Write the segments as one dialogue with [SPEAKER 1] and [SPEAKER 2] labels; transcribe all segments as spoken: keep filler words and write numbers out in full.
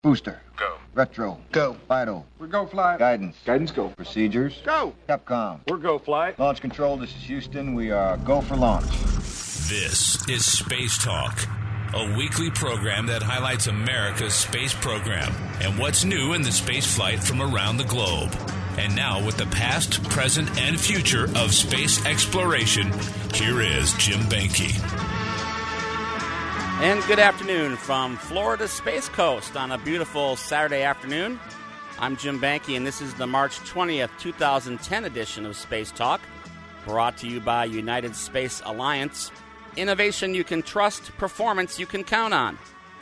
[SPEAKER 1] Booster.
[SPEAKER 2] Go.
[SPEAKER 1] Retro.
[SPEAKER 2] Go.
[SPEAKER 1] Vital.
[SPEAKER 2] We're go flight.
[SPEAKER 1] Guidance.
[SPEAKER 2] Guidance go.
[SPEAKER 1] Procedures.
[SPEAKER 2] Go.
[SPEAKER 1] Capcom.
[SPEAKER 2] We're go flight.
[SPEAKER 1] Launch control, this is Houston. We are go for launch.
[SPEAKER 3] This is Space Talk, a weekly program that highlights America's space program and what's new in the space flight from around the globe. And now, with the past, present, and future of space exploration, here is Jim Banky.
[SPEAKER 4] And good afternoon from Florida Space Coast on a beautiful Saturday afternoon. I'm Jim Banky, and this is the March twentieth, twenty ten edition of Space Talk, brought to you by United Space Alliance. Innovation you can trust, performance you can count on.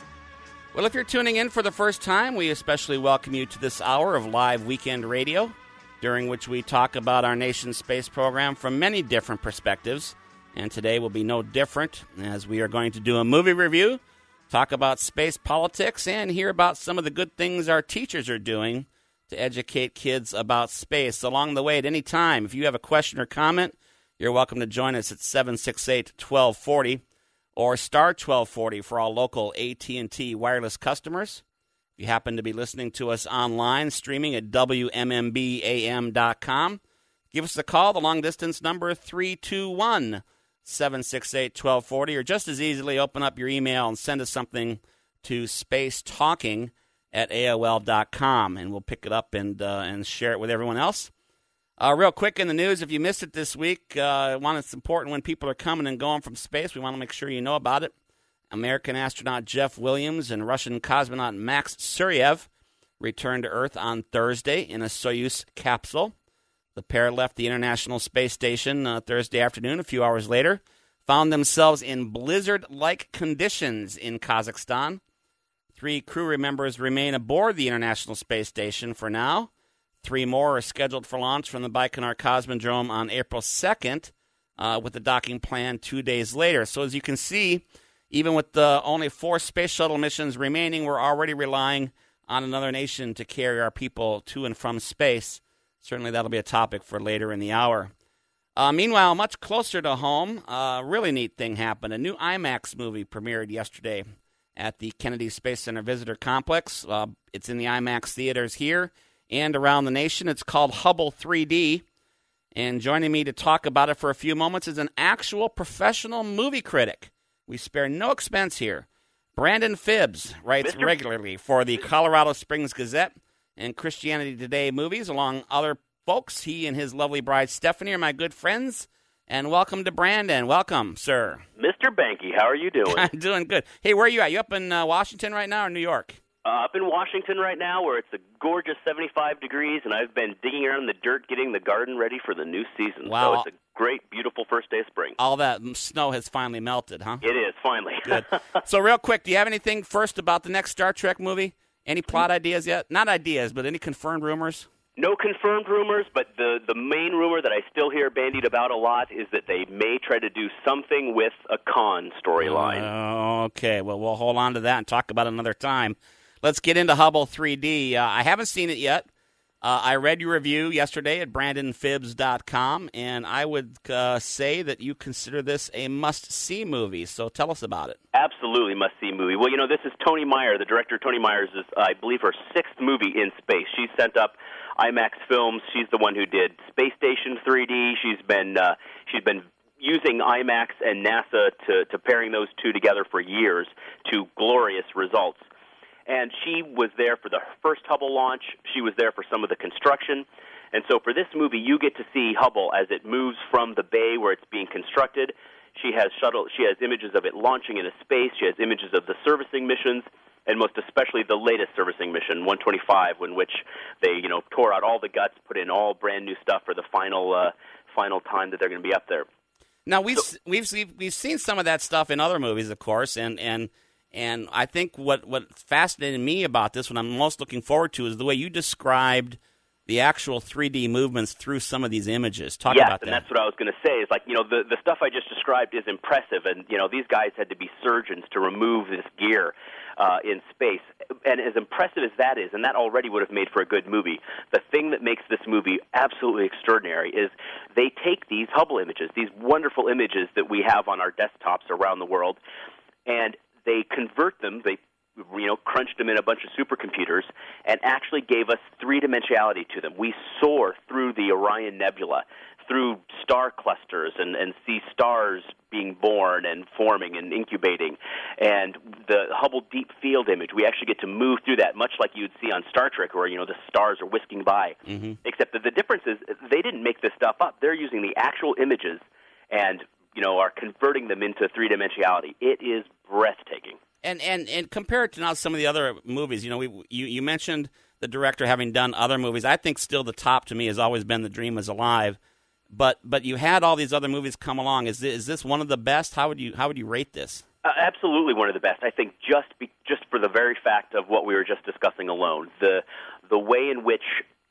[SPEAKER 4] Well, if you're tuning in for the first time, we especially welcome you to this hour of live weekend radio, during which we talk about our nation's space program from many different perspectives. And today will be no different, as we are going to do a movie review, talk about space politics, and hear about some of the good things our teachers are doing to educate kids about space. Along the way, at any time, if you have a question or comment, you're welcome to join us at seven six eight, one two four zero or star twelve forty for all local A T and T wireless customers. If you happen to be listening to us online, streaming at W M M B A M dot com, give us a call. The long-distance number three two one, seven six eight, one two four zero, or just as easily open up your email and send us something to spacetalking at A O L dot com, and we'll pick it up and uh, and share it with everyone else. Uh, real quick in the news, if you missed it this week, uh, one it's important when people are coming and going from space. We want to make sure you know about it. American astronaut Jeff Williams and Russian cosmonaut Max Suryev returned to Earth on Thursday in a Soyuz capsule. The pair left the International Space Station uh, Thursday afternoon. A few hours later, found themselves in blizzard-like conditions in Kazakhstan. Three crew members remain aboard the International Space Station for now. Three more are scheduled for launch from the Baikonur Cosmodrome on April second, uh, with the docking planned two days later. So as you can see, even with the only four space shuttle missions remaining, we're already relying on another nation to carry our people to and from space. Certainly that'll be a topic for later in the hour. Uh, meanwhile, much closer to home, a uh, really neat thing happened. A new IMAX movie premiered yesterday at the Kennedy Space Center Visitor Complex. Uh, it's in the IMAX theaters here and around the nation. It's called Hubble three D. And joining me to talk about it for a few moments is an actual professional movie critic. We spare no expense here. Brandon Phibbs writes Mister regularly for the Colorado Springs Gazette and Christianity Today movies, along other folks. He and his lovely bride, Stephanie, are my good friends. And welcome to Brandon. Welcome, sir.
[SPEAKER 5] Mister Banky, how are you doing?
[SPEAKER 4] I'm doing good. Hey, where are you at? You up in uh, Washington right now or New York?
[SPEAKER 5] Uh, up in Washington right now, where it's a gorgeous seventy-five degrees, and I've been digging around in the dirt getting the garden ready for the new season.
[SPEAKER 4] Wow.
[SPEAKER 5] So it's a great, beautiful first day of spring.
[SPEAKER 4] All that snow has finally melted, huh?
[SPEAKER 5] It is, finally.
[SPEAKER 4] Good. So real quick, do you have anything first about the next Star Trek movie? Any plot ideas yet? Not ideas, but any confirmed rumors?
[SPEAKER 5] No confirmed rumors, but the, the main rumor that I still hear bandied about a lot is that they may try to do something with a Khan storyline.
[SPEAKER 4] Uh, okay, well, we'll hold on to that and talk about it another time. Let's get into Hubble three D. Uh, I haven't seen it yet. Uh, I read your review yesterday at brandon phibbs dot com, and I would uh, say that you consider this a must-see movie. So tell us about it.
[SPEAKER 5] Absolutely must-see movie. Well, you know, this is Tony Meyer. The director, Tony Myers, is, uh, I believe, her sixth movie in space. She's sent up IMAX Films. She's the one who did Space Station three D. She's been uh, she's been using IMAX and NASA to, to pairing those two together for years to glorious results. And she was there for the first Hubble launch. She was there for some of the construction. And so for this movie, you get to see Hubble as it moves from the bay where it's being constructed. She has shuttle. She has images of it launching into space. She has images of the servicing missions, and most especially the latest servicing mission, one twenty-five, in which they, you know, tore out all the guts, put in all brand new stuff for the final uh, final time that they're going to be up there.
[SPEAKER 4] Now we've
[SPEAKER 5] So,
[SPEAKER 4] we've we've seen some of that stuff in other movies, of course, and and. And I think what, what fascinated me about this, what I'm most looking forward to, is the way you described the actual three D movements through some of these images. Talk
[SPEAKER 5] yes,
[SPEAKER 4] about that.
[SPEAKER 5] and that's what I was going to say. Is like, you know, the, the stuff I just described is impressive, and, you know, these guys had to be surgeons to remove this gear uh, in space. And as impressive as that is, and that already would have made for a good movie, the thing that makes this movie absolutely extraordinary is they take these Hubble images, these wonderful images that we have on our desktops around the world, and they convert them, they you know, crunched them in a bunch of supercomputers and actually gave us three-dimensionality to them. We soar through the Orion Nebula, through star clusters, and, and see stars being born and forming and incubating. And the Hubble Deep Field image, we actually get to move through that, much like you'd see on Star Trek, where, you know, the stars are whisking by. Mm-hmm. Except that the difference is they didn't make this stuff up. They're using the actual images and, you know, are converting them into three-dimensionality. It is breathtaking.
[SPEAKER 4] And and and compared to now some of the other movies, you know, we you, you mentioned the director having done other movies. I think still the top to me has always been The Dream Is Alive. But but you had all these other movies come along. Is this, is this one of the best? How would you how would you rate this?
[SPEAKER 5] Uh, absolutely one of the best. I think just be, just for the very fact of what we were just discussing alone, the the way in which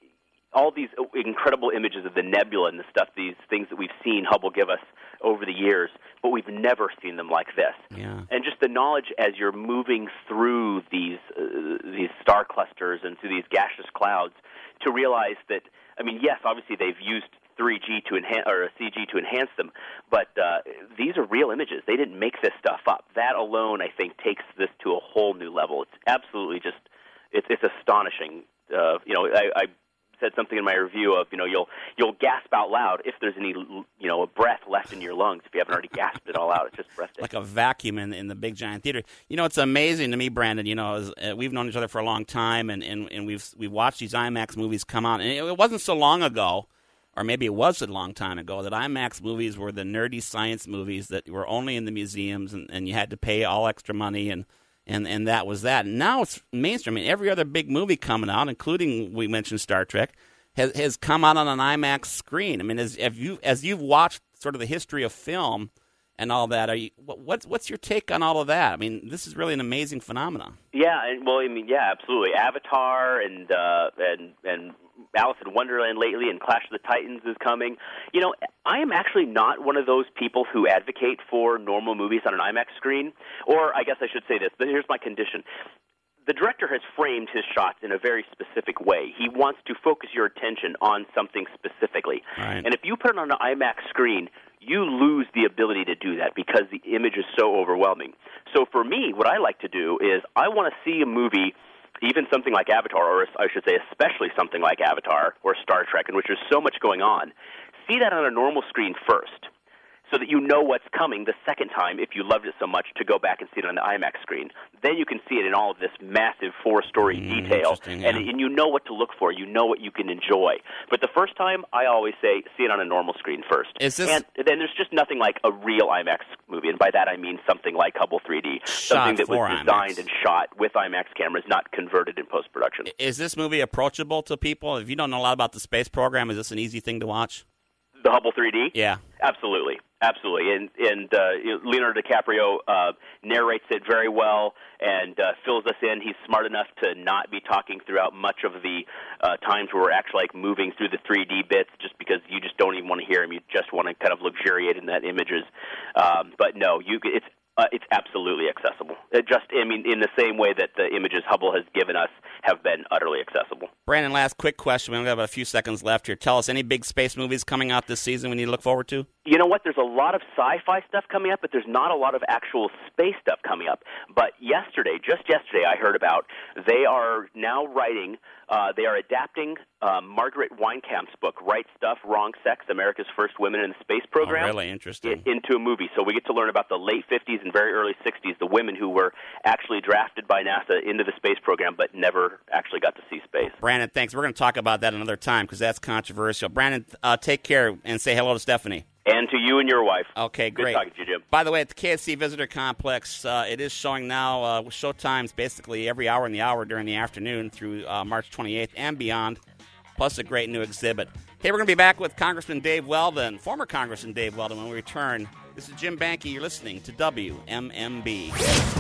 [SPEAKER 5] all these incredible images of the nebula and the stuff, these things that we've seen Hubble give us over the years, but we've never seen them like this.
[SPEAKER 4] Yeah.
[SPEAKER 5] And just the knowledge as you're moving through these uh, these star clusters and through these gaseous clouds to realize that, I mean, yes, obviously they've used three G to enhance or a C G to enhance them, but uh, these are real images. They didn't make this stuff up. That alone, I think, takes this to a whole new level. It's absolutely just it's it's astonishing. Uh, you know, I, I said something in my review of, you know, you'll you'll gasp out loud if there's any, you know, a breath left in your lungs if you haven't already gasped it all out. It's just breathtaking.
[SPEAKER 4] Like a vacuum in, in the big giant theater. You know, it's amazing to me, Brandon. You know, as, uh, we've known each other for a long time, and, and, and we've we've watched these IMAX movies come out, and it, it wasn't so long ago, or maybe it was a long time ago, that IMAX movies were the nerdy science movies that were only in the museums, and, and you had to pay all extra money, and And and that was that. And now it's mainstream. I mean, every other big movie coming out, including we mentioned Star Trek, has has come out on an IMAX screen. I mean, as have you as you've watched sort of the history of film and all that, are you what's what's your take on all of that? I mean, this is really an amazing phenomenon.
[SPEAKER 5] Yeah, and well, I mean, yeah, absolutely. Avatar and uh, and and Alice in Wonderland lately, and Clash of the Titans is coming. You know, I am actually not one of those people who advocate for normal movies on an IMAX screen. Or I guess I should say this, but here's my condition. The director has framed his shots in a very specific way. He wants to focus your attention on something specifically.
[SPEAKER 4] Right.
[SPEAKER 5] And if you put it on an IMAX screen, you lose the ability to do that because the image is so overwhelming. So for me, what I like to do is I want to see a movie, even something like Avatar, or I should say especially something like Avatar or Star Trek, in which there's so much going on, see that on a normal screen first, so that you know what's coming the second time if you loved it so much to go back and see it on the IMAX screen. Then you can see it in all of this massive four-story
[SPEAKER 4] mm,
[SPEAKER 5] detail,
[SPEAKER 4] yeah.
[SPEAKER 5] and, and you know what to look for. You know what you can enjoy. But the first time, I always say, see it on a normal screen first.
[SPEAKER 4] Is this...
[SPEAKER 5] And then there's just nothing like a real IMAX movie, and by that I mean something like Hubble three D, something that was designed
[SPEAKER 4] IMAX.
[SPEAKER 5] and shot with IMAX cameras, not converted in post-production.
[SPEAKER 4] Is this movie approachable to people? If you don't know a lot about the space program, is this an easy thing to watch?
[SPEAKER 5] The Hubble three D?
[SPEAKER 4] Yeah.
[SPEAKER 5] Absolutely. Absolutely. And and uh, Leonardo DiCaprio uh, narrates it very well and uh, fills us in. He's smart enough to not be talking throughout much of the uh, times where we're actually like moving through the three D bits, just because you just don't even want to hear him. You just want to kind of luxuriate in that images. Um, but no, you it's Uh, it's absolutely accessible. It just, I mean, in the same way that the images Hubble has given us have been utterly accessible.
[SPEAKER 4] Brandon, last quick question. We only have a few seconds left here. Tell us, any big space movies coming out this season we need to look forward to?
[SPEAKER 5] You know what? There's a lot of sci-fi stuff coming up, but there's not a lot of actual space stuff coming up. But yesterday, just yesterday, I heard about they are now writing, uh, they are adapting uh, Margaret Weinkamp's book, Right Stuff, Wrong Sex, America's First Women in the Space Program.
[SPEAKER 4] Oh, really interesting.
[SPEAKER 5] Into a movie. So we get to learn about the late fifties and very early sixties, the women who were actually drafted by NASA into the space program but never actually got to see space.
[SPEAKER 4] Brandon, thanks. We're going to talk about that another time because that's controversial. Brandon, uh, take care and say hello to Stephanie.
[SPEAKER 5] And to you and your wife.
[SPEAKER 4] Okay, great.
[SPEAKER 5] Good talking to you, Jim.
[SPEAKER 4] By the way, at the K S C Visitor Complex, uh, it is showing now uh, showtimes basically every hour in the hour during the afternoon through uh, March twenty-eighth and beyond, plus a great new exhibit. Hey, we're going to be back with Congressman Dave Weldon, former Congressman Dave Weldon, when we return. This is Jim Banky. You're listening to W M M B.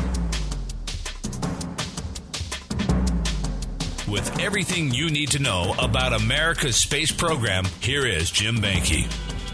[SPEAKER 3] With everything you need to know about America's space program, here is Jim Banky.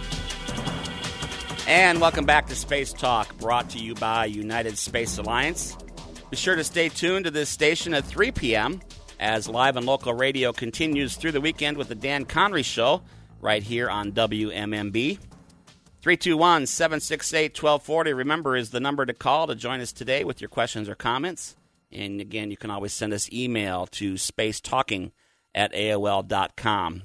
[SPEAKER 4] And welcome back to Space Talk, brought to you by United Space Alliance. Be sure to stay tuned to this station at three p.m. as live and local radio continues through the weekend with the Dan Connery Show right here on W M M B. three two one, seven six eight, one two four zero, remember, is the number to call to join us today with your questions or comments. And again, you can always send us email to spacetalking at A O L dot com.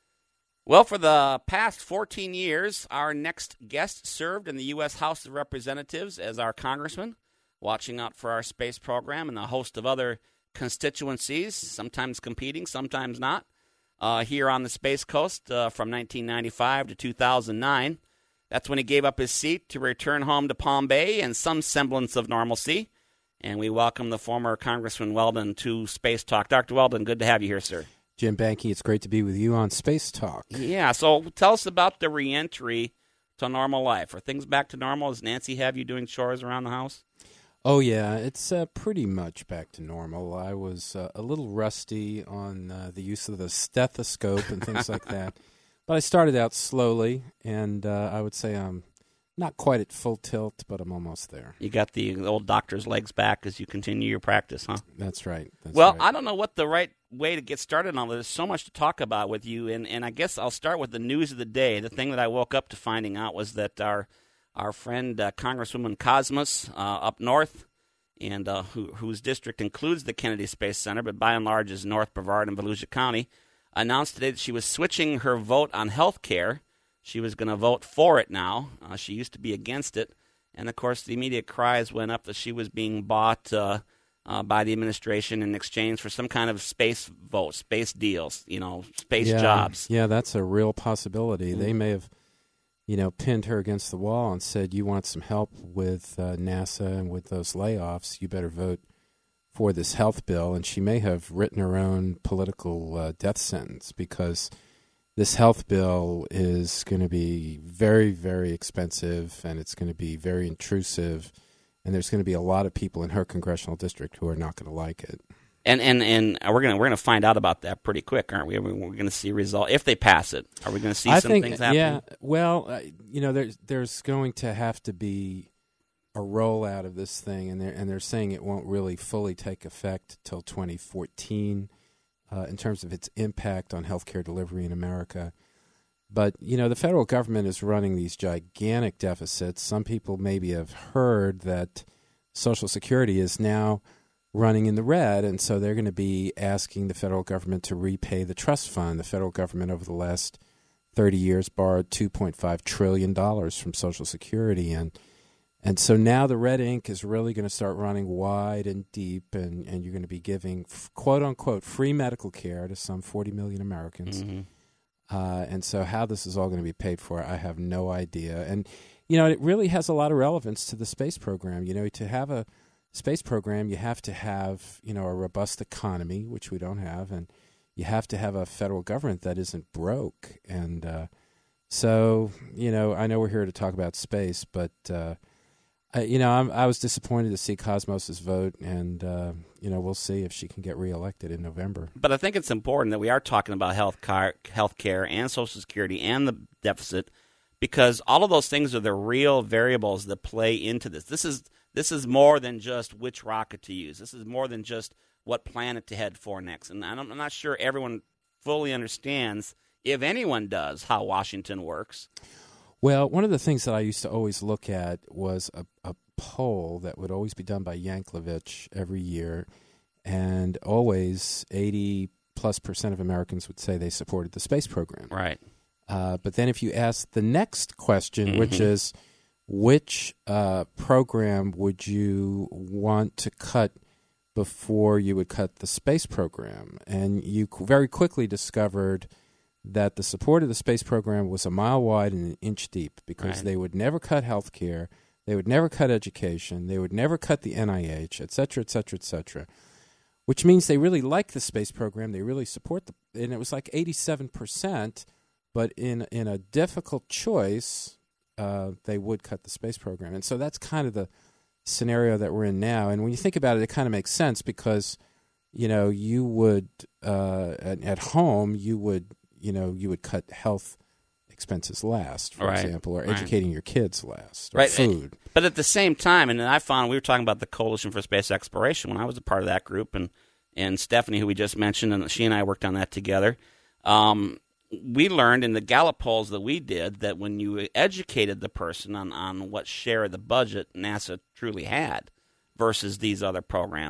[SPEAKER 4] Well, for the past fourteen years, our next guest served in the U S House of Representatives as our congressman, watching out for our space program and a host of other constituencies, sometimes competing, sometimes not, uh, here on the Space Coast uh, from nineteen ninety-five to two thousand nine. That's when he gave up his seat to return home to Palm Bay and some semblance of normalcy. And we welcome the former Congressman Weldon to Space Talk. Doctor Weldon, good to have you here, sir.
[SPEAKER 2] Jim Banky, it's great to be with you on Space Talk.
[SPEAKER 4] Yeah, so tell us about the reentry to normal life. Are things back to normal? Does Nancy have you doing chores around the house?
[SPEAKER 2] Oh, yeah, it's uh, pretty much back to normal. I was uh, a little rusty on uh, the use of the stethoscope and things like that. But I started out slowly, and uh, I would say I'm not quite at full tilt, but I'm almost there.
[SPEAKER 4] You got the old doctor's legs back as you continue your practice, huh?
[SPEAKER 2] That's right. That's
[SPEAKER 4] well,
[SPEAKER 2] right.
[SPEAKER 4] I don't know what the right way to get started on this. There's so much to talk about with you, and, and I guess I'll start with the news of the day. The thing that I woke up to finding out was that our our friend uh, Congresswoman Cosmas uh, up north, and uh, who, whose district includes the Kennedy Space Center, but by and large is North Brevard and Volusia County, announced today that she was switching her vote on health care. She was going to vote for it now. Uh, she used to be against it. And, of course, the immediate cries went up that she was being bought uh, uh, by the administration in exchange for some kind of space vote, space deals, you know, space
[SPEAKER 2] yeah,
[SPEAKER 4] jobs.
[SPEAKER 2] Yeah, that's a real possibility.
[SPEAKER 4] Mm-hmm.
[SPEAKER 2] They may have, you know, pinned her against the wall and said, you want some help with uh, NASA and with those layoffs, you better vote for this health bill. And she may have written her own political uh, death sentence because this health bill is going to be very, very expensive, and it's going to be very intrusive, and there's going to be a lot of people in her congressional district who are not going to like it.
[SPEAKER 4] And and and we're gonna we're gonna find out about that pretty quick, aren't we? We're going to see a result if they pass it. Are we going to see
[SPEAKER 2] I
[SPEAKER 4] some
[SPEAKER 2] think,
[SPEAKER 4] things happen?
[SPEAKER 2] Yeah. Well, uh, you know, there's there's going to have to be a rollout of this thing, and they're and they're saying it won't really fully take effect till twenty fourteen. Uh, in terms of its impact on healthcare delivery in America. But, you know, the federal government is running these gigantic deficits. Some people maybe have heard that Social Security is now running in the red, and so they're going to be asking the federal government to repay the trust fund. The federal government over the last thirty years borrowed two point five trillion dollars from Social Security, and And so now the red ink is really going to start running wide and deep, and, and you're going to be giving, f- quote-unquote, free medical care to some forty million Americans.
[SPEAKER 4] Mm-hmm.
[SPEAKER 2] Uh, and so how this is all going to be paid for, I have no idea. And, you know, it really has a lot of relevance to the space program. You know, to have a space program, you have to have, you know, a robust economy, which we don't have, and you have to have a federal government that isn't broke. And uh, so, you know, I know we're here to talk about space, but... Uh, Uh, you know, I'm, I was disappointed to see Cosmos's vote, and, uh, you know, we'll see if she can get reelected in November.
[SPEAKER 4] But I think it's important that we are talking about health care, health care and Social Security and the deficit, because all of those things are the real variables that play into this. This is this is more than just which rocket to use. This is more than just what planet to head for next. And I'm not sure everyone fully understands, if anyone does, how Washington works.
[SPEAKER 2] Well, one of the things that I used to always look at was a, a poll that would always be done by Yanklevich every year, and always eighty plus percent of Americans would say they supported the space program.
[SPEAKER 4] Right.
[SPEAKER 2] Uh, but then if you ask the next question,
[SPEAKER 4] Mm-hmm.
[SPEAKER 2] which is, which uh, program would you want to cut before you would cut the space program? And you very quickly discovered that the support of the space program was a mile wide and an inch deep, because
[SPEAKER 4] Right.
[SPEAKER 2] they would never cut health care, they would never cut education, they would never cut the N I H, et cetera, et cetera, et cetera, which means they really like the space program, they really support the, and it was like eighty-seven percent, but in in a difficult choice, uh, they would cut the space program. And so that's kind of the scenario that we're in now. And when you think about it, it kind of makes sense, because, you know, you would, uh, at, at home, you would, you know, you would cut health expenses last, for
[SPEAKER 4] Right.
[SPEAKER 2] example, or
[SPEAKER 4] Right.
[SPEAKER 2] educating your kids last, or
[SPEAKER 4] Right.
[SPEAKER 2] food.
[SPEAKER 4] But at the same time, and I found we were talking about the Coalition for Space Exploration when I was a part of that group, and, and Stephanie, who we just mentioned, and she and I worked on that together. Um, we learned in the Gallup polls that we did that when you educated the person on, on what share of the budget NASA truly had versus these other programs,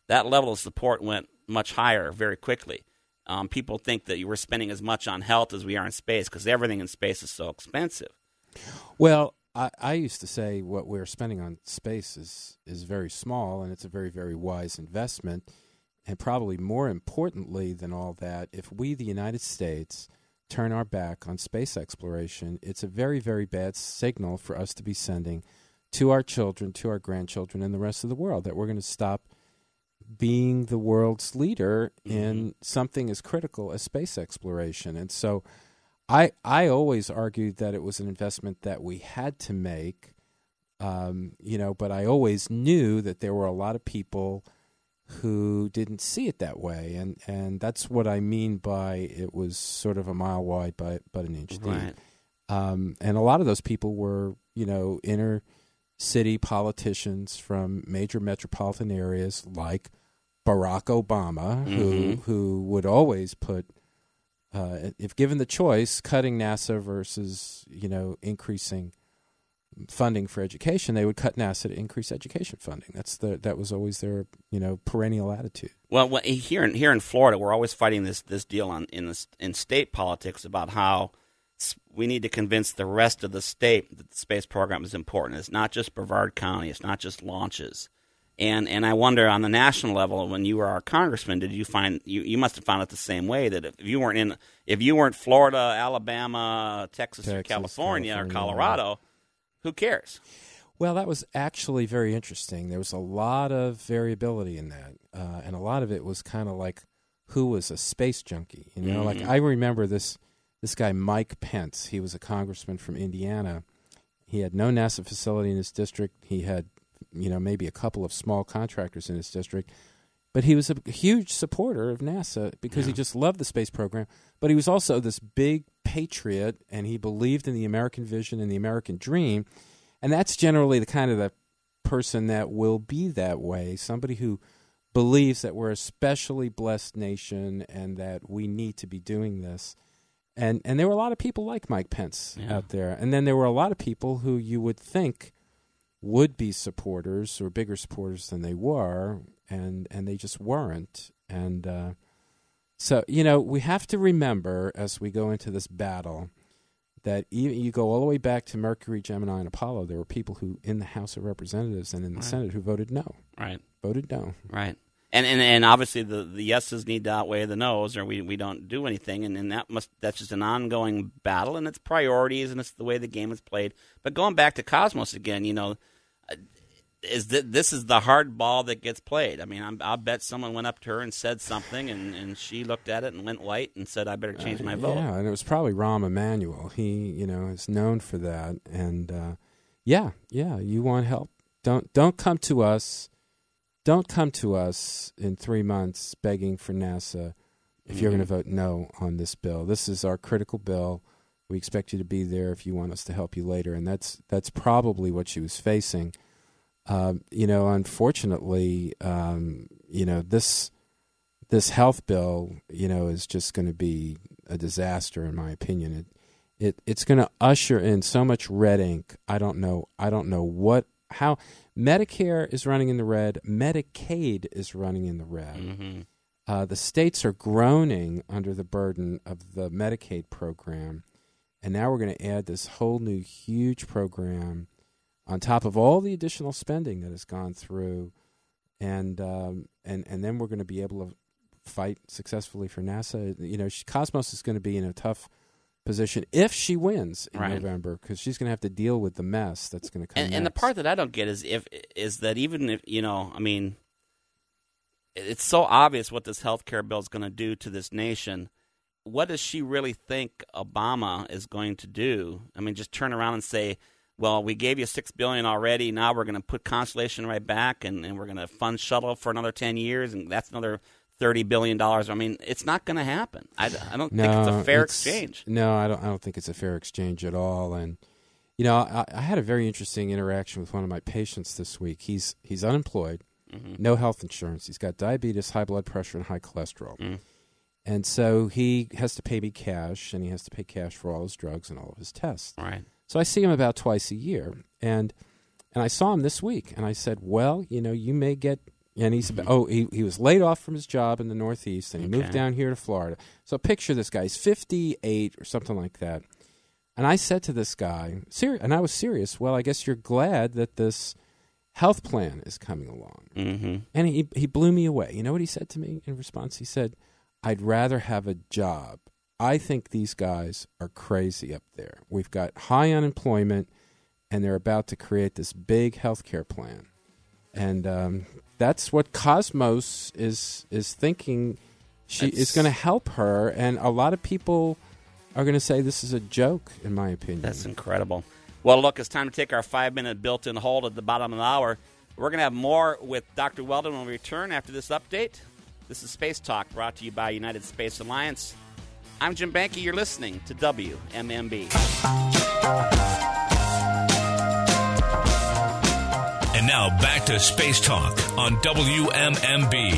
[SPEAKER 4] that level of support went much higher very quickly. Um, people think that you were spending as much on health as we are in space because everything in space is so expensive.
[SPEAKER 2] Well, I, I used to say what we're spending on space is, is very small, and it's a very, very wise investment. And probably more importantly than all that, if we, the United States, turn our back on space exploration, it's a very, very bad signal for us to be sending to our children, to our grandchildren, and the rest of the world, that we're going to stop being the world's leader mm-hmm. in something as critical as space exploration. And so I I always argued that it was an investment that we had to make, um, you know, but I always knew that there were a lot of people who didn't see it that way. And, and that's what I mean by it was sort of a mile wide by, but an inch deep.
[SPEAKER 4] Right.
[SPEAKER 2] Um, and a lot of those people were, you know, inner city politicians from major metropolitan areas like Barack Obama, mm-hmm. who who would always put, uh, if given the choice, cutting NASA versus, you know, increasing funding for education, they would cut NASA to increase education funding. That's the that was always their, you know, perennial attitude.
[SPEAKER 4] Well, here in here in Florida, we're always fighting this this deal on in this, in state politics about how we need to convince the rest of the state that the space program is important. It's not just Brevard County. It's not just launches. And and I wonder on the national level, when you were our congressman, did you find you, you must have found it the same way that if you weren't in if you weren't Florida, Alabama, Texas, Texas or California, California or Colorado, who cares?
[SPEAKER 2] Well, that was actually very interesting. There was a lot of variability in that, uh, and a lot of it was kind of like who was a space junkie. You know, mm-hmm. like I remember this this guy Mike Pence. He was a congressman from Indiana. He had no NASA facility in his district. He had, you know, maybe a couple of small contractors in his district, but he was a huge supporter of NASA because yeah. he just loved the space program. But he was also this big patriot, and he believed in the American vision and the American dream. And that's generally the kind of the person that will be that way, somebody who believes that we're a specially blessed nation and that we need to be doing this. And and there were a lot of people like Mike Pence yeah. out there. And then there were a lot of people who you would think would be supporters or bigger supporters than they were, and, and they just weren't. And uh, so, you know, we have to remember as we go into this battle that even, you go all the way back to Mercury, Gemini, and Apollo, there were people who in the House of Representatives and in the
[SPEAKER 4] right.
[SPEAKER 2] Senate who voted no.
[SPEAKER 4] Right.
[SPEAKER 2] Voted no.
[SPEAKER 4] Right. And and, and obviously the, the yeses need to outweigh the nos, or we, we don't do anything. And, and that must that's just an ongoing battle, and it's priorities, and it's the way the game is played. But going back to Cosmos again, you know, is that this is the hard ball that gets played. I mean, I'm, I'll bet someone went up to her and said something, and, and she looked at it and went white and said, "I better change my
[SPEAKER 2] uh,
[SPEAKER 4] vote."
[SPEAKER 2] Yeah, and it was probably Rahm Emanuel. He, you know, is known for that. And uh, yeah, yeah, you want help? Don't don't come to us. Don't come to us in three months begging for NASA if mm-hmm. you're going to vote no on this bill. This is our critical bill. We expect you to be there if you want us to help you later. And that's that's probably what she was facing. Um, you know, unfortunately, um, you know, this this health bill, you know, is just going to be a disaster, in my opinion. It it it's going to usher in so much red ink. I don't know. I don't know what how Medicare is running in the red. Medicaid is running in the red.
[SPEAKER 4] Mm-hmm.
[SPEAKER 2] Uh, the states are groaning under the burden of the Medicaid program, and now we're going to add this whole new huge program on top of all the additional spending that has gone through, and um, and and then we're going to be able to fight successfully for NASA. You know, she, Cosmos is going to be in a tough position if she wins in
[SPEAKER 4] right.
[SPEAKER 2] November, because she's going to have to deal with the mess that's going to come.
[SPEAKER 4] And, and the part that I don't get is if is that even if you know, I mean, it's so obvious what this health care bill is going to do to this nation. What does she really think Obama is going to do? I mean, just turn around and say, well, we gave you six billion dollars already. Now we're going to put Constellation right back, and, and we're going to fund Shuttle for another ten years, and that's another thirty billion dollars. I mean, it's not going to happen. I, I don't
[SPEAKER 2] no,
[SPEAKER 4] think it's a fair
[SPEAKER 2] it's,
[SPEAKER 4] exchange.
[SPEAKER 2] No, I don't I don't think it's a fair exchange at all. And, you know, I, I had a very interesting interaction with one of my patients this week. He's he's unemployed,
[SPEAKER 4] mm-hmm.
[SPEAKER 2] no health insurance. He's got diabetes, high blood pressure, and high cholesterol.
[SPEAKER 4] Mm.
[SPEAKER 2] And so he has to pay me cash, and he has to pay cash for all his drugs and all of his tests.
[SPEAKER 4] Right.
[SPEAKER 2] So I see him about twice a year, and and I saw him this week, and I said, well, you know, you may get And he's about, oh, he, he was laid off from his job in the Northeast, and he
[SPEAKER 4] Okay.
[SPEAKER 2] moved down here to Florida. So picture this guy. He's fifty-eight or something like that. And I said to this guy, seri- and I was serious, well, I guess you're glad that this health plan is coming along.
[SPEAKER 4] Mm-hmm.
[SPEAKER 2] And he, he blew me away. You know what he said to me in response? He said, I'd rather have a job. I think these guys are crazy up there. We've got high unemployment, and they're about to create this big health care plan. And um, that's what Cosmos is is thinking she
[SPEAKER 4] That's-
[SPEAKER 2] is going to help her. And a lot of people are going to say this is a joke, in my opinion.
[SPEAKER 4] That's incredible. Well, look, it's time to take our five-minute built-in hold at the bottom of the hour. We're going to have more with Doctor Weldon when we return after this update. This is Space Talk, brought to you by United Space Alliance. I'm Jim Banky. You're listening to W M M B.
[SPEAKER 3] And now back to Space Talk on W M M B.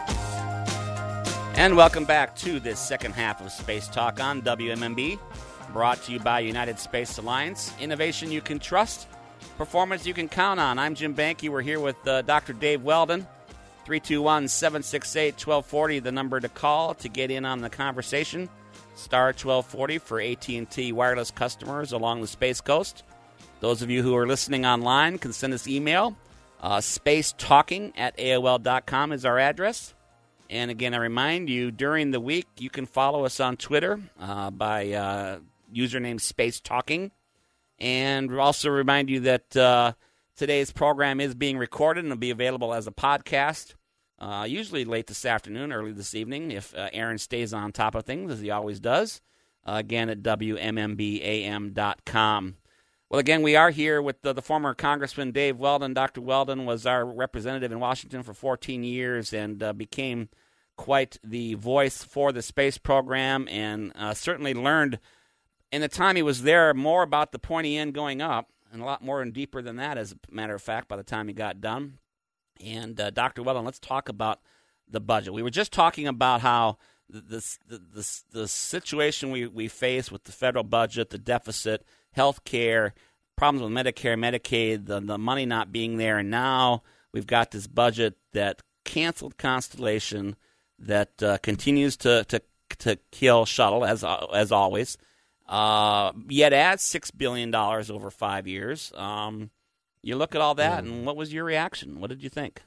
[SPEAKER 4] And welcome back to this second half of Space Talk on W M M B, brought to you by United Space Alliance. Innovation you can trust, performance you can count on. I'm Jim Banky. We're here with uh, Doctor Dave Weldon. three two one, seven six eight, one two four zero, the number to call to get in on the conversation. Star twelve forty for A T and T wireless customers along the Space Coast. Those of you who are listening online can send us email. Uh, spacetalking at A O L dot com is our address. And again, I remind you, during the week, you can follow us on Twitter uh, by uh, username Space Talking. And we also remind you that uh, today's program is being recorded and will be available as a podcast, uh, usually late this afternoon, early this evening, if uh, Aaron stays on top of things, as he always does. Uh, again, at W M M B A M dot com. Well, again, we are here with the, the former Congressman Dave Weldon. Doctor Weldon was our representative in Washington for fourteen years and uh, became quite the voice for the space program, and uh, certainly learned in the time he was there more about the pointy end going up, and a lot more and deeper than that, as a matter of fact, by the time he got done. And uh, Doctor Weldon, let's talk about the budget. We were just talking about how the the, the, the situation we, we face with the federal budget, the deficit, health care, problems with Medicare, Medicaid, the, the money not being there, and now we've got this budget that canceled Constellation, that uh, continues to, to to kill Shuttle, as as always, uh, yet adds six billion dollars over five years. Um, you look at all that,
[SPEAKER 2] Yeah.
[SPEAKER 4] and what was your reaction? What did you think?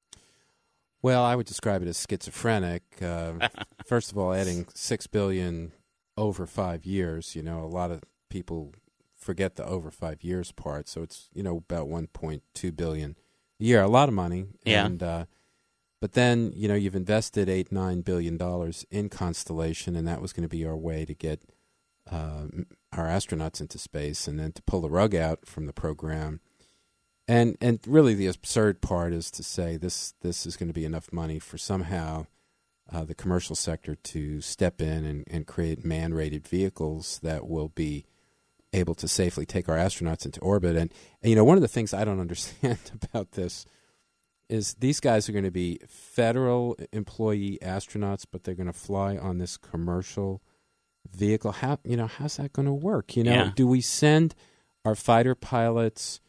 [SPEAKER 2] Well, I would describe it as schizophrenic. Uh, first of all, adding six billion dollars over five years, you know, a lot of people forget the over five years part. So it's, you know, about one point two billion dollars a year, a lot of money.
[SPEAKER 4] Yeah.
[SPEAKER 2] And, uh, but then, you know, you've invested eight, nine billion dollars in Constellation, and that was going to be our way to get uh, our astronauts into space, and then to pull the rug out from the program. And and really the absurd part is to say this this is going to be enough money for somehow uh, the commercial sector to step in and, and create man-rated vehicles that will be able to safely take our astronauts into orbit. And, and you know, one of the things I don't understand about this is these guys are going to be federal employee astronauts, but they're going to fly on this commercial vehicle. How you know how's that going to work? You know,
[SPEAKER 4] Yeah.
[SPEAKER 2] do we send our fighter pilots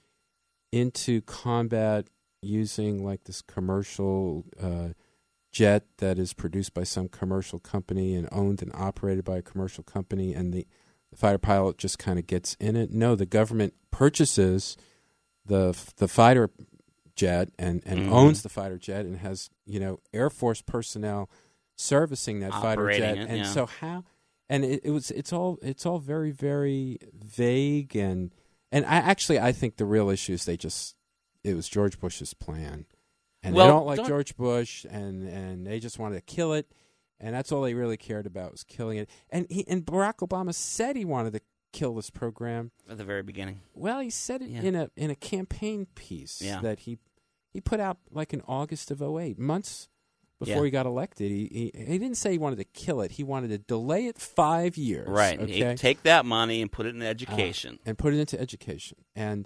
[SPEAKER 2] into combat using like this commercial uh, jet that is produced by some commercial company and owned and operated by a commercial company, and the, the fighter pilot just kind of gets in it? No, the government purchases the the fighter jet and, and
[SPEAKER 4] Mhm.
[SPEAKER 2] owns the fighter jet and has, you know, Air Force personnel servicing that fighter
[SPEAKER 4] Operating
[SPEAKER 2] jet.
[SPEAKER 4] it,
[SPEAKER 2] and
[SPEAKER 4] yeah.
[SPEAKER 2] so how and it, it was it's all it's all very, very vague, and and I actually I think the real issue is they just it was George Bush's plan. And
[SPEAKER 4] Well,
[SPEAKER 2] they don't like
[SPEAKER 4] don't-
[SPEAKER 2] George Bush, and, and they just wanted to kill it, and that's all they really cared about was killing it. And he, and Barack Obama said he wanted to kill this program.
[SPEAKER 4] At the very beginning.
[SPEAKER 2] Well, he said it
[SPEAKER 4] Yeah.
[SPEAKER 2] in a in a campaign piece
[SPEAKER 4] Yeah.
[SPEAKER 2] that he he put out like in August of oh eight, months before
[SPEAKER 4] Yeah.
[SPEAKER 2] he got elected. He, he he didn't say he wanted to kill it. He wanted to delay it five years.
[SPEAKER 4] Right.
[SPEAKER 2] Okay?
[SPEAKER 4] Take that money and put it in education.
[SPEAKER 2] Uh, and put it into education. And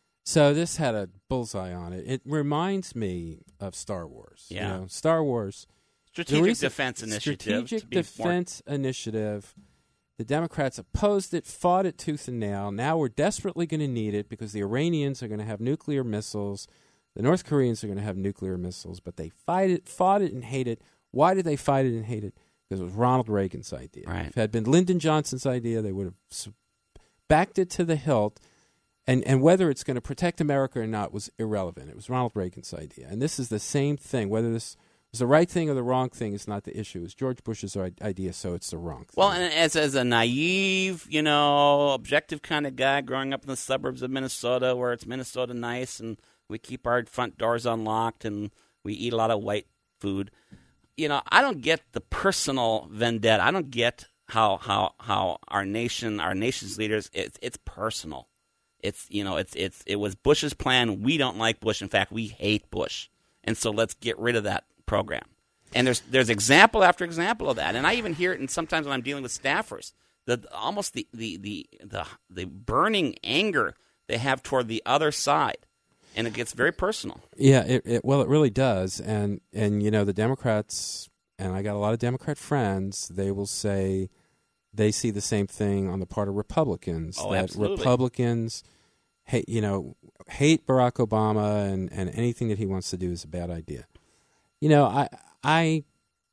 [SPEAKER 2] so this had a bullseye on it. It reminds me of Star Wars.
[SPEAKER 4] Yeah.
[SPEAKER 2] You know, Star Wars. the
[SPEAKER 4] Strategic
[SPEAKER 2] recent
[SPEAKER 4] Defense Initiative.
[SPEAKER 2] Strategic
[SPEAKER 4] to be more-
[SPEAKER 2] Defense Initiative. The Democrats opposed it, fought it tooth and nail. Now we're desperately going to need it because the Iranians are going to have nuclear missiles. The North Koreans are going to have nuclear missiles, but they fight it, fought it and hate it. Why did they fight it and hate it? Because it was Ronald Reagan's idea.
[SPEAKER 4] Right.
[SPEAKER 2] If it had been Lyndon Johnson's idea, they would have backed it to the hilt. And and whether it's going to protect America or not was irrelevant. It was Ronald Reagan's idea. And this is the same thing. Whether this was the right thing or the wrong thing is not the issue. It was George Bush's idea, so it's the wrong thing.
[SPEAKER 4] Well, and as as a naive, you know, objective kind of guy growing up in the suburbs of Minnesota, where it's Minnesota nice and we keep our front doors unlocked and we eat a lot of white food, you know, I don't get the personal vendetta. I don't get how how how our nation, our nation's leaders, it's it's personal. It's you know, it's it's it was Bush's plan. We don't like Bush. In fact, we hate Bush, and so let's get rid of that program. And there's there's example after example of that. And I even hear it, and sometimes when I'm dealing with staffers, the almost the the the the, the burning anger they have toward the other side. And it gets very personal.
[SPEAKER 2] Yeah, it, it, well, it really does. And, and, you know, the Democrats, and I got a lot of Democrat friends, they will say they see the same thing on the part of Republicans.
[SPEAKER 4] Oh,
[SPEAKER 2] that
[SPEAKER 4] absolutely.
[SPEAKER 2] Republicans hate, you know, hate Barack Obama and, and anything that he wants to do is a bad idea. You know, I I,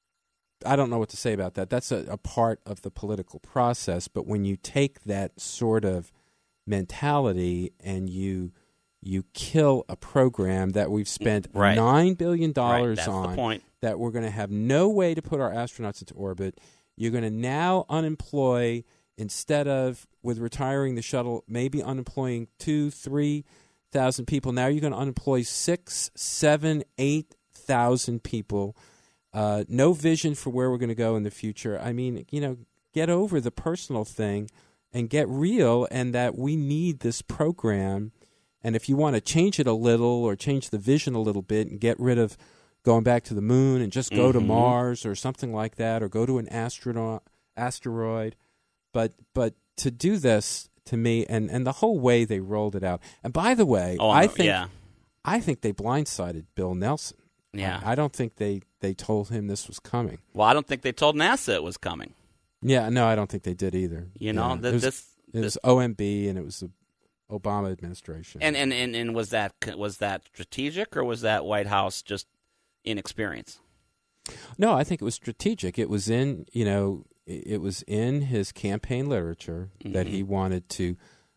[SPEAKER 2] I don't know what to say about that. That's a, a part of the political process. But when you take that sort of mentality and you you kill a program that we've spent
[SPEAKER 4] right.
[SPEAKER 2] nine billion dollars
[SPEAKER 4] right. That's
[SPEAKER 2] on,
[SPEAKER 4] the point.
[SPEAKER 2] that we're going to have no way to put our astronauts into orbit. You're going to now unemploy, instead of with retiring the shuttle, maybe unemploying two, three thousand people. Now you're going to unemploy six, seven, eight thousand people. Uh, no vision for where we're going to go in the future. I mean, you know, get over the personal thing and get real, and that we need this program. And if you want to change it a little or change the vision a little bit and get rid of going back to the moon and just go
[SPEAKER 4] mm-hmm.
[SPEAKER 2] to Mars or something like that, or go to an astronaut, asteroid. But but to do this, to me, and, and the whole way they rolled it out. And by the way,
[SPEAKER 4] oh,
[SPEAKER 2] I
[SPEAKER 4] no,
[SPEAKER 2] think
[SPEAKER 4] yeah.
[SPEAKER 2] I think they blindsided Bill Nelson.
[SPEAKER 4] Yeah.
[SPEAKER 2] I, I don't think they, they told him this was coming.
[SPEAKER 4] Well, I don't think they told NASA it was coming.
[SPEAKER 2] Yeah, no, I don't think they did either.
[SPEAKER 4] You know,
[SPEAKER 2] yeah.
[SPEAKER 4] the,
[SPEAKER 2] it was,
[SPEAKER 4] this,
[SPEAKER 2] it was O M B and it was the Obama administration.
[SPEAKER 4] And, and, and, and was that was that strategic, or was that White House just inexperience?
[SPEAKER 2] No, I think it was strategic. It was in, you know, it was in his campaign literature mm-hmm. that he wanted to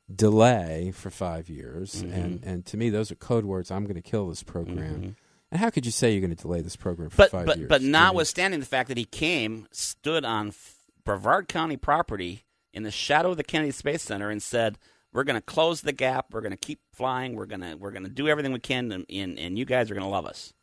[SPEAKER 2] delay for five years. Mm-hmm. And, and to me, those are code words. I'm going to kill this program. Mm-hmm. And how could you say you're going to delay this program for
[SPEAKER 4] but,
[SPEAKER 2] five
[SPEAKER 4] but,
[SPEAKER 2] years?
[SPEAKER 4] But notwithstanding the fact that he came, stood on Brevard County property in the shadow of the Kennedy Space Center and said, we're going to close the gap. We're going to keep flying. We're going to we're going to do everything we can, and, and, and you guys are going to love us.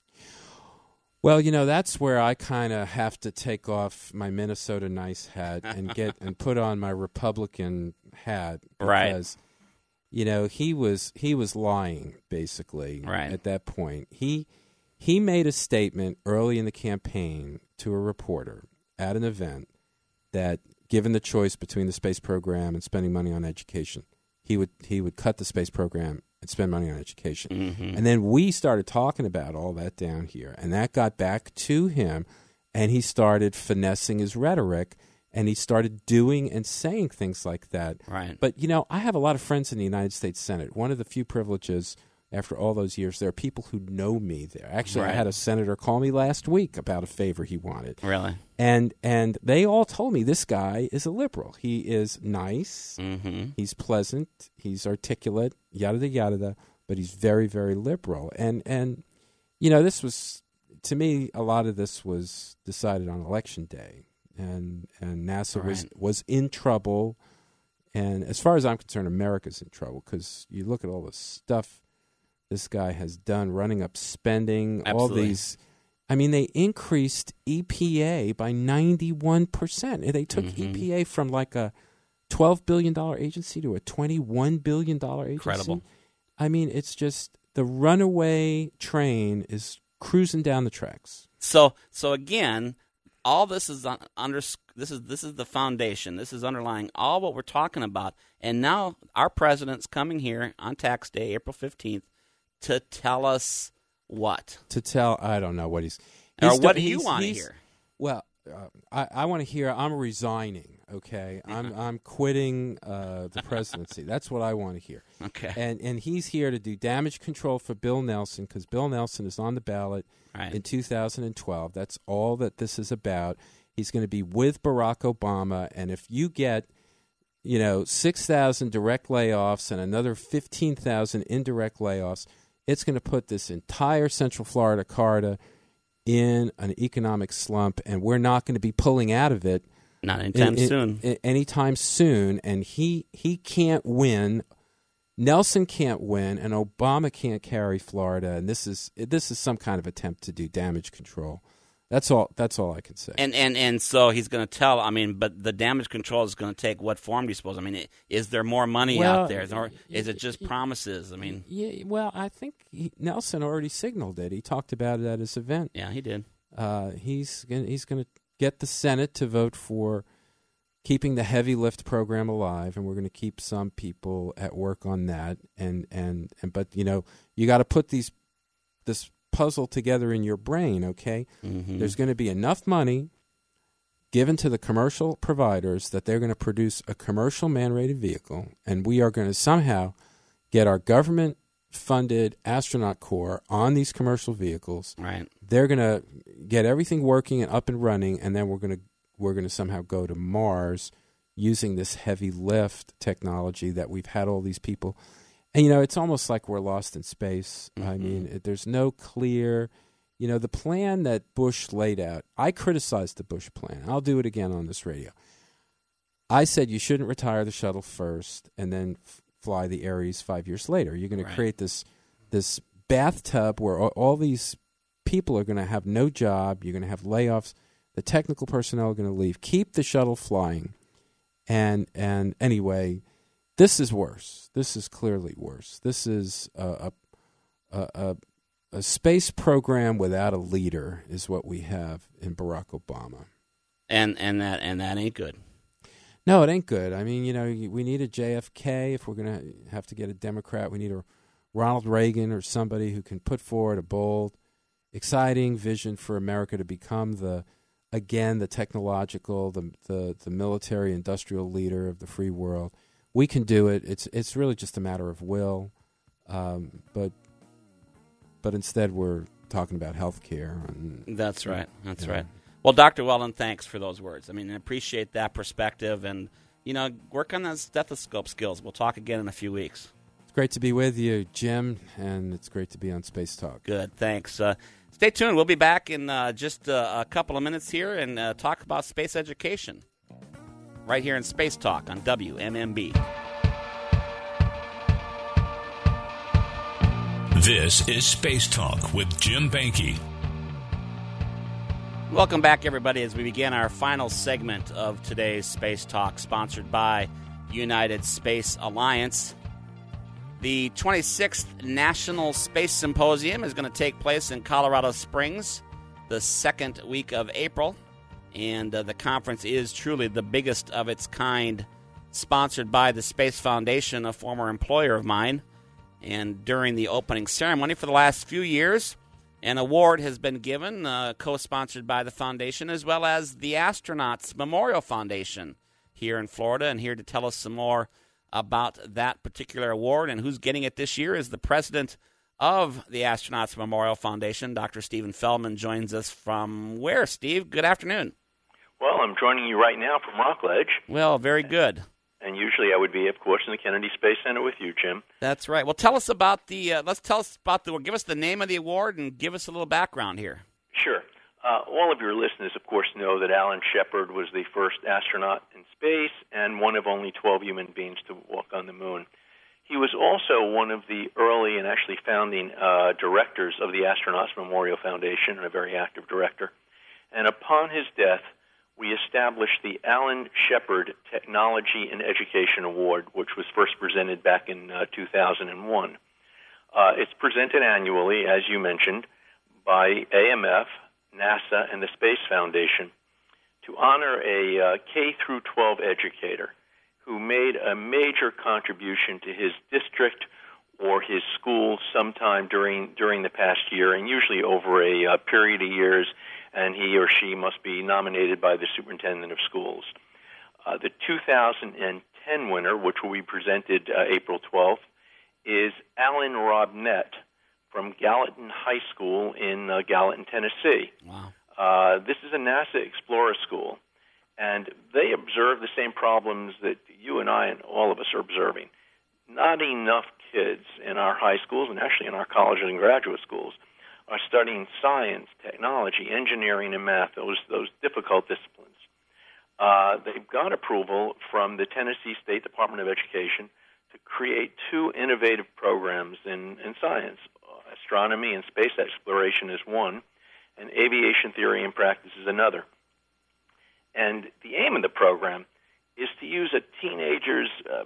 [SPEAKER 2] Well, you know, that's where I kind of have to take off my Minnesota nice hat and get and put on my Republican hat because,
[SPEAKER 4] right.
[SPEAKER 2] you know, he was he was lying basically
[SPEAKER 4] right.
[SPEAKER 2] at that point. He he made a statement early in the campaign to a reporter at an event that, given the choice between the space program and spending money on education, he would he would cut the space program and spend money on education.
[SPEAKER 4] Mm-hmm.
[SPEAKER 2] And then we started talking about all that down here, and that got back to him, and he started finessing his rhetoric, and he started doing and saying things like that.
[SPEAKER 4] Right.
[SPEAKER 2] But, you know, I have a lot of friends in the United States Senate. One of the few privileges after all those years, there are people who know me there. Actually,
[SPEAKER 4] right.
[SPEAKER 2] I had a senator call me last week about a favor he wanted.
[SPEAKER 4] Really?
[SPEAKER 2] And and they all told me this guy is a liberal. He is nice.
[SPEAKER 4] Mm-hmm.
[SPEAKER 2] He's pleasant. He's articulate, yada, yada, yada, but he's very, very liberal. And, and, you know, this was, to me, a lot of this was decided on Election Day. And and NASA
[SPEAKER 4] right.
[SPEAKER 2] was, was in trouble. And as far as I'm concerned, America's in trouble because you look at all the stuff this guy has done, running up spending,
[SPEAKER 4] Absolutely.
[SPEAKER 2] all these. I mean, they increased E P A by ninety-one percent. They took
[SPEAKER 4] mm-hmm.
[SPEAKER 2] E P A from like a twelve billion dollars agency to a twenty-one billion dollars agency.
[SPEAKER 4] Incredible.
[SPEAKER 2] I mean, it's just the runaway train is cruising down the tracks.
[SPEAKER 4] So, so again, all this is un- under this is this is the foundation. This is underlying all what we're talking about. And now our president's coming here on tax day, April fifteenth, to tell us what?
[SPEAKER 2] To tell, I don't know what he's.
[SPEAKER 4] Or
[SPEAKER 2] he's
[SPEAKER 4] what
[SPEAKER 2] do,
[SPEAKER 4] do you
[SPEAKER 2] he's-
[SPEAKER 4] want to
[SPEAKER 2] he's-
[SPEAKER 4] hear?
[SPEAKER 2] Well, uh, I, I want to hear I'm resigning. okay? I'm I'm quitting uh, the presidency. That's what I want to hear.
[SPEAKER 4] Okay.
[SPEAKER 2] And and he's here to do damage control for Bill Nelson because Bill Nelson is on the ballot
[SPEAKER 4] Right.
[SPEAKER 2] in two thousand twelve. That's all that this is about. He's going to be with Barack Obama, and if you get, you know, six thousand direct layoffs and another fifteen thousand indirect layoffs, it's going to put this entire Central Florida corridor in an economic slump, and we're not going to be pulling out of it
[SPEAKER 4] Not anytime
[SPEAKER 2] in- in-
[SPEAKER 4] soon.
[SPEAKER 2] in- anytime soon. And he he can't win. Nelson can't win, and Obama can't carry Florida. And this is this is some kind of attempt to do damage control. That's all. That's all I can say.
[SPEAKER 4] And and and so he's going to tell. I mean, but the damage control is going to take what form do you suppose? I mean, is there more money
[SPEAKER 2] Well,
[SPEAKER 4] out there, or is it just promises? I mean,
[SPEAKER 2] yeah. Well, I think he, Nelson already signaled it. He talked about it at his event.
[SPEAKER 4] yeah, he did.
[SPEAKER 2] Uh, he's gonna, he's going to get the Senate to vote for keeping the heavy lift program alive, and we're going to keep some people at work on that. And and, and but you know, you got to put these this puzzle together in your brain. Okay,
[SPEAKER 4] Mm-hmm.
[SPEAKER 2] there's going to be enough money given to the commercial providers that they're going to produce a commercial man-rated vehicle, and we are going to somehow get our government-funded astronaut corps on these commercial vehicles.
[SPEAKER 4] Right.
[SPEAKER 2] They're going to get everything working and up and running, and then we're going to we're going to somehow go to Mars using this heavy lift technology that we've had all these people. And, you know, it's almost like we're lost in space.
[SPEAKER 4] Mm-hmm.
[SPEAKER 2] I mean, it, there's no clear, you know, the plan that Bush laid out. I criticized the Bush plan. I'll do it again on this radio. I said you shouldn't retire the shuttle first and then f- fly the Ares five years later. You're going
[SPEAKER 4] Right.
[SPEAKER 2] to create this this bathtub where all, all these people are going to have no job. You're going to have layoffs. The technical personnel are going to leave. Keep the shuttle flying. And and anyway, this is worse. This is clearly worse. This is a a, a, a space program without a leader is what we have in Barack Obama.
[SPEAKER 4] And and that and that ain't good.
[SPEAKER 2] No, it ain't good. I mean, you know, we need a J F K if we're going to have to get a Democrat. We need a Ronald Reagan or somebody who can put forward a bold, exciting vision for America to become the, again, the technological, the the, the military industrial leader of the free world. We can do it. It's it's really just a matter of will. Um, but but instead we're talking about health care. And,
[SPEAKER 4] That's right. That's
[SPEAKER 2] Yeah.
[SPEAKER 4] right. Well, Doctor Wellen, thanks for those words. I mean, I appreciate that perspective, and you know, work on those stethoscope skills. We'll talk again in a few weeks.
[SPEAKER 2] It's great to be with you, Jim, and it's great to be on Space Talk.
[SPEAKER 4] Good. Thanks. Uh, stay tuned. We'll be back in uh, just uh, a couple of minutes here and uh, talk about space education right here in Space Talk on W M M B.
[SPEAKER 3] This is Space Talk with Jim Banky.
[SPEAKER 4] Welcome back, everybody, as we begin our final segment of today's Space Talk, sponsored by United Space Alliance. The twenty-sixth National Space Symposium is going to take place in Colorado Springs the second week of April, and uh, the conference is truly the biggest of its kind, sponsored by the Space Foundation, a former employer of mine. And during the opening ceremony for the last few years, an award has been given, uh, co-sponsored by the foundation, as well as the Astronauts Memorial Foundation here in Florida. And here to tell us some more about that particular award and who's getting it this year is the president of the Astronauts Memorial Foundation. Doctor Stephen Feldman joins us from where, Steve? Good afternoon.
[SPEAKER 6] Well, I'm joining you right now from Rockledge.
[SPEAKER 4] Well, very good.
[SPEAKER 6] And usually I would be, of course, in the Kennedy Space Center with you, Jim.
[SPEAKER 4] That's right. Well, tell us about the, uh, let's tell us about the, give us the name of the award and give us a little background here.
[SPEAKER 6] Sure. Uh, all of your listeners, of course, know that Alan Shepard was the first astronaut in space and one of only twelve human beings to walk on the moon. He was also one of the early and actually founding uh, directors of the Astronauts Memorial Foundation, and a very active director. And upon his death, we established the Alan Shepard Technology and Education Award, which was first presented back in uh, two thousand one. Uh, it's presented annually, as you mentioned, by A M F, NASA, and the Space Foundation to honor a uh, K through twelve educator who made a major contribution to his district or his school sometime during during the past year, and usually over a uh, period of years, and he or she must be nominated by the superintendent of schools. Uh, the two thousand ten winner, which will be presented uh, April twelfth, is Alan Robnett from Gallatin High School in uh, Gallatin, Tennessee.
[SPEAKER 4] Wow.
[SPEAKER 6] Uh, this is a NASA Explorer School, and they observe the same problems that you and I and all of us are observing. Not enough kids in our high schools, and actually in our colleges and graduate schools, are studying science, technology, engineering, and math, those, those difficult disciplines. Uh, they've got approval from the Tennessee State Department of Education to create two innovative programs in, in science. Uh, astronomy and space exploration is one, and aviation theory and practice is another. And the aim of the program is to use a teenager's uh,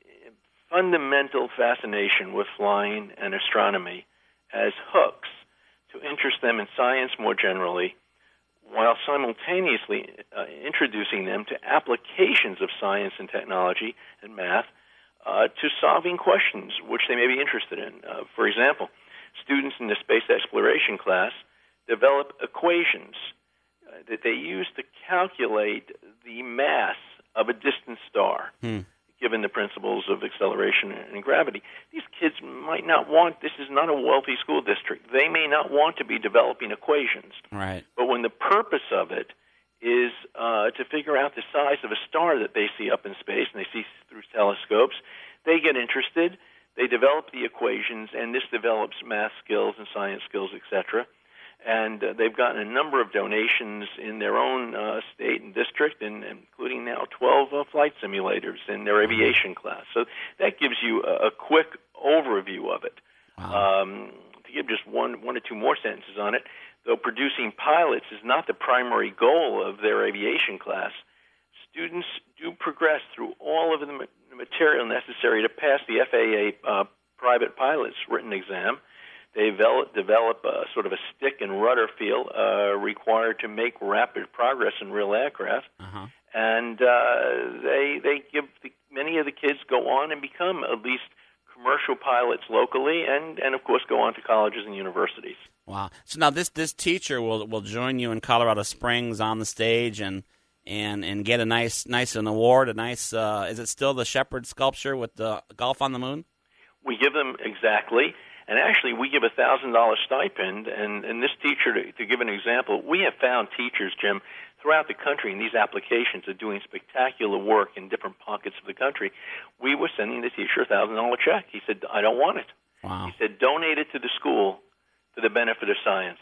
[SPEAKER 6] fundamental fascination with flying and astronomy as hooks to interest them in science more generally, while simultaneously uh, introducing them to applications of science and technology and math uh, to solving questions which they may be interested in. Uh, for example, students in the space exploration class develop equations uh, that they use to calculate the mass of a distant star. Hmm. Given the principles of acceleration and gravity. These kids might not want, this is not a wealthy school district. They may not want to be developing equations.
[SPEAKER 4] Right.
[SPEAKER 6] But when the purpose of it is uh, to figure out the size of a star that they see up in space and they see through telescopes, they get interested, they develop the equations, and this develops math skills and science skills, et cetera. And uh, they've gotten a number of donations in their own uh, state and district, and, including now twelve uh, flight simulators in their aviation class. So that gives you a, a quick overview of it. Wow. Um, to give just one, one or two more sentences on it, though producing pilots is not the primary goal of their aviation class, students do progress through all of the, ma- the material necessary to pass the F A A uh, private pilot's written exam. They develop, develop a sort of a stick and rudder feel uh, required to make rapid progress in real aircraft, uh-huh. and uh, they they give the, many of the kids go on and become at least commercial pilots locally, and, and of course go on to colleges and universities.
[SPEAKER 4] Wow! So now this this teacher will will join you in Colorado Springs on the stage and and and get a nice nice an award, a nice. Uh, is it still the Shepard sculpture with the Golf on the Moon?
[SPEAKER 6] We give them exactly. And actually, we give a one thousand dollars stipend, and, and this teacher, to, to give an example, we have found teachers, Jim, throughout the country in these applications are doing spectacular work in different pockets of the country. We were sending the teacher a one thousand dollars check. He said, I don't want it.
[SPEAKER 4] Wow.
[SPEAKER 6] He said, donate it to the school for the benefit of science.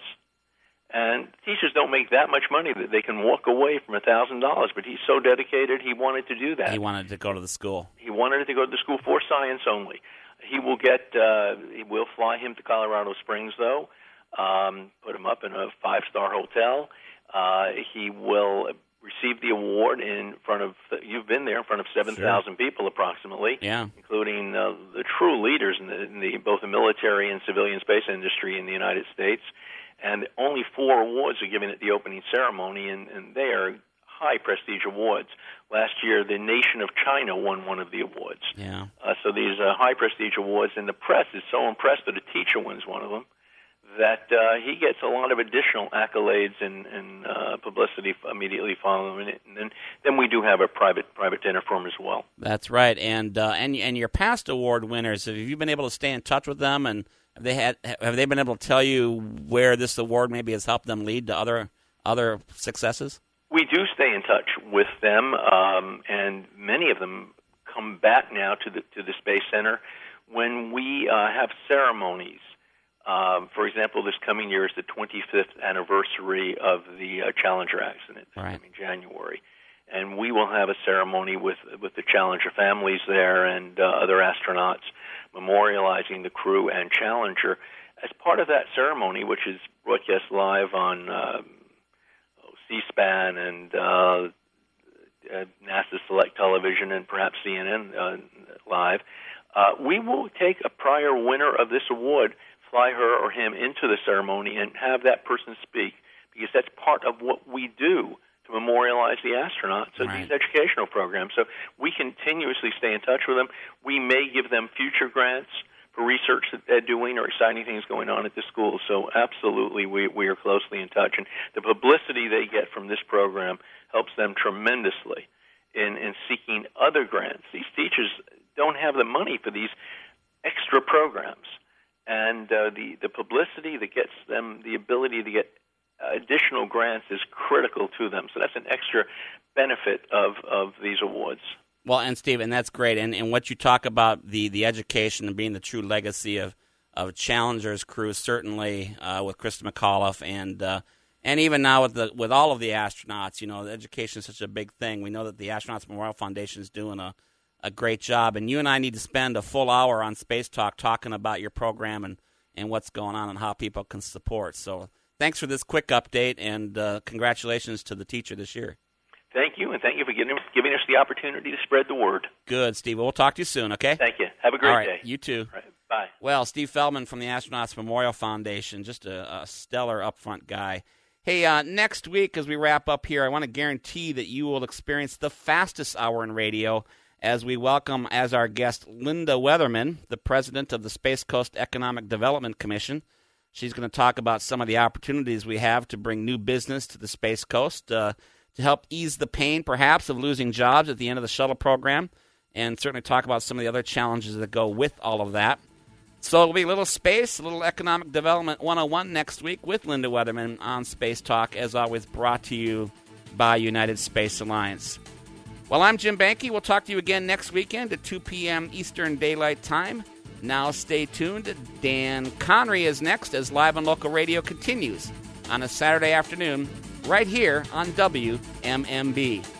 [SPEAKER 6] And teachers don't make that much money that they can walk away from one thousand dollars, but he's so dedicated, he wanted to do that.
[SPEAKER 4] He wanted to go to the school.
[SPEAKER 6] He wanted to go to the school for science only. He will get. Uh, he will fly him to Colorado Springs, though. Um, put him up in a five-star hotel. Uh, he will receive the award in front of. You've been there in front of seven thousand sure. people, approximately.
[SPEAKER 4] Yeah.
[SPEAKER 6] Including uh, the true leaders in, the, in the both the military and civilian space industry in the United States. And only four awards are given at the opening ceremony, and, and they are high prestige awards. Last year, the nation of China won one of the awards.
[SPEAKER 4] Yeah.
[SPEAKER 6] Uh, so these are high prestige awards, and the press is so impressed that a teacher wins one of them that uh, he gets a lot of additional accolades and, and uh, publicity immediately following it. And then, then we do have a private private dinner for him as well.
[SPEAKER 4] That's right. And uh, and and your past award winners, have you been able to stay in touch with them, and have they had have they been able to tell you where this award maybe has helped them lead to other other successes?
[SPEAKER 6] We do stay in touch with them, um, and many of them come back now to the to the Space Center when we uh, have ceremonies. Um, for example, this coming year is the twenty-fifth anniversary of the uh, Challenger accident
[SPEAKER 4] right.
[SPEAKER 6] in January, and we will have a ceremony with with the Challenger families there and uh, other astronauts, memorializing the crew and Challenger. As part of that ceremony, which is broadcast live on Uh, C-SPAN and uh, uh, NASA Select Television and perhaps C N N uh, Live, uh, we will take a prior winner of this award, fly her or him into the ceremony and have that person speak, because that's part of what we do to memorialize the astronauts of
[SPEAKER 4] right.
[SPEAKER 6] these educational programs. So we continuously stay in touch with them. We may give them future grants for research that they're doing or exciting things going on at the school. So absolutely, we, we are closely in touch. And the publicity they get from this program helps them tremendously in, in seeking other grants. These teachers don't have the money for these extra programs. And uh, the, the publicity that gets them the ability to get additional grants is critical to them. So that's an extra benefit of, of these awards.
[SPEAKER 4] Well, and Steve, and that's great. And, and what you talk about, the, the education and being the true legacy of, of Challenger's crew, certainly uh, with Krista McAuliffe and uh, and even now with the with all of the astronauts, you know, the education is such a big thing. We know that the Astronauts Memorial Foundation is doing a, a great job. And you and I need to spend a full hour on Space Talk talking about your program and, and what's going on and how people can support. So thanks for this quick update, and uh, congratulations to the teacher this year.
[SPEAKER 6] Thank you, and thank you for giving, giving us the opportunity to spread the word.
[SPEAKER 4] Good, Steve. We'll talk to you soon, okay?
[SPEAKER 6] Thank you. Have a great
[SPEAKER 4] All right,
[SPEAKER 6] day.
[SPEAKER 4] You too.
[SPEAKER 6] All right, bye.
[SPEAKER 4] Well, Steve Feldman from the Astronauts Memorial Foundation, just a, a stellar upfront guy. Hey, uh, next week as we wrap up here, I want to guarantee that you will experience the fastest hour in radio as we welcome as our guest Linda Weatherman, the president of the Space Coast Economic Development Commission. She's going to talk about some of the opportunities we have to bring new business to the Space Coast, uh, to help ease the pain, perhaps, of losing jobs at the end of the shuttle program, and certainly talk about some of the other challenges that go with all of that. So it'll be a little space, a little economic development one oh one next week with Linda Weatherman on Space Talk, as always brought to you by United Space Alliance. Well, I'm Jim Banke. We'll talk to you again next weekend at two p.m. Eastern Daylight Time. Now stay tuned. Dan Connery is next as Live on Local Radio continues on a Saturday afternoon right here on W M M B.